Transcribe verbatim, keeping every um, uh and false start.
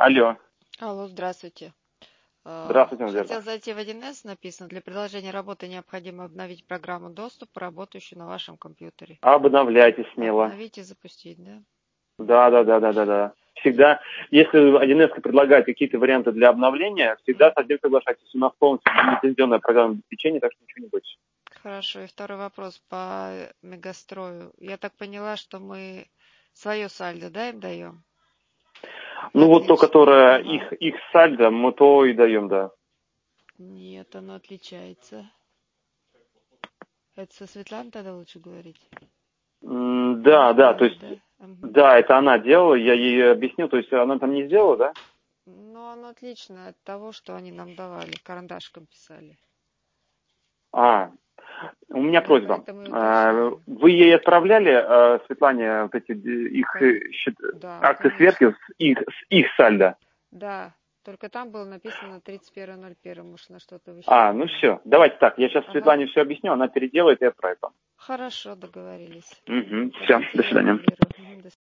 Алло. Алло, здравствуйте. А, Здравствуйте, Хотел Надежда. зайти в один эс, написано, для продолжения работы необходимо обновить программу доступа, работающую на вашем компьютере. Обновляйте смело. Обновить и запустить, да? Да, да, да, да, да, да. Всегда, если один эс предлагает какие-то варианты для обновления, всегда с отдельно соглашайтесь. У нас полностью лицензионное программное обеспечение, так что ничего не бойтесь. Хорошо. И второй вопрос по Мегастрою. Я так поняла, что мы свое сальдо, да, им даем? Ну вот то, Отлично. которое Ага. их, их сальдо, мы то и даем, да. Нет, оно отличается. Это со Светланой тогда лучше говорить? М, Да, Она да, то делает, есть, да? Мгм. да, это она делала, я ей объяснил, то есть она там не сделала, да? Ну, оно отлично от того, что они нам давали, карандашком писали. А, у меня Вот просьба. поэтому и А, уточняю. Вы ей отправляли, а, Светлане, вот эти э, их Кон- э, счет- Да, акты конечно. сверки с их, с их сальдо? Да, только там было написано тридцать первое ноль первое, может, на что-то вы А, ну считали. все, давайте так, я сейчас Ага. Светлане все объясню, она переделает и отправит вам. Хорошо, договорились. Угу, все, Приходите, до я свидания. аннулирую. Мгм, до